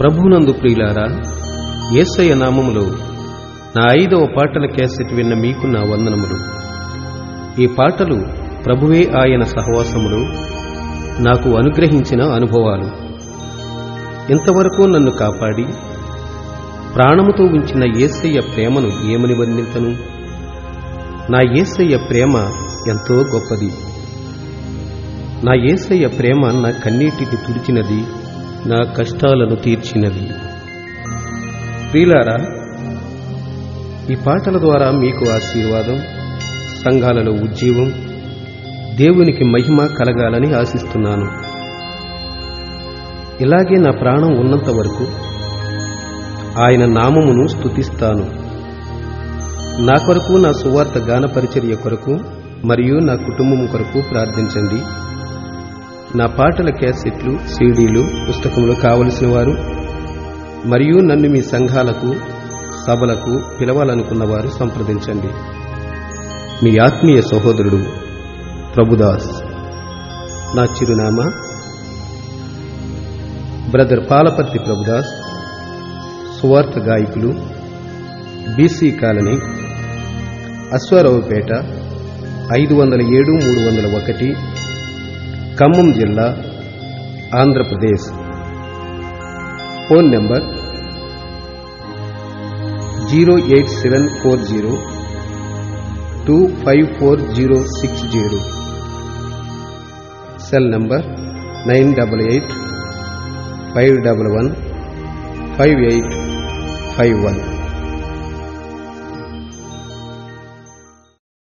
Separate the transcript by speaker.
Speaker 1: ప్రభువునందు ప్రియులారా, యేసయ్య నామములో నా 5వ పాటల క్యాసెట్ విన్న మీకు నా వందనములు. ఈ పాటలు ప్రభువే ఆయన సహవాసములో నాకు అనుగ్రహించిన అనుభవాలు. ఇంతవరకు నన్ను కాపాడి ప్రాణముతో ఉంచిన యేసయ్య ప్రేమను ఏమని వర్ణించను? నా యేసయ్య ప్రేమ ఎంతో గొప్పది. నా యేసయ్య ప్రేమ నా కన్నీటిని తుడిచినది, నా కష్టాలను తీర్చినది. ప్రియులారా, ఈ పాటల ద్వారా మీకు ఆశీర్వాదం, సంఘాలలో ఉజ్జీవం, దేవునికి మహిమ కలగాలని ఆశిస్తున్నాను. ఇలాగే నా ప్రాణం ఉన్నంత వరకు ఆయన నామమును స్తుతిస్తాను. నా కొరకు, నా సువార్త గాన పరిచర్య కొరకు మరియు నా కుటుంబం కొరకు ప్రార్థించండి. నా పాటల క్యాసెట్లు, సీడీలు, పుస్తకములు కావలసిన వారు మరియు నన్ను మీ సంఘాలకు, సభలకు పిలవాలనుకున్నవారు సంప్రదించండి. మీ ఆత్మీయ సహోదరుడు ప్రభుదాస్. నా చిరునామా బ్రదర్ పాలపర్తి ప్రభుదాస్, సువార్త గాయకులు, బీసీ కాలనీ, అశ్వారావుపేట, 507-301, ఖమ్మం జిల్లా, Andhra Pradesh. Phone number 08740254060. Cell number 9885115851.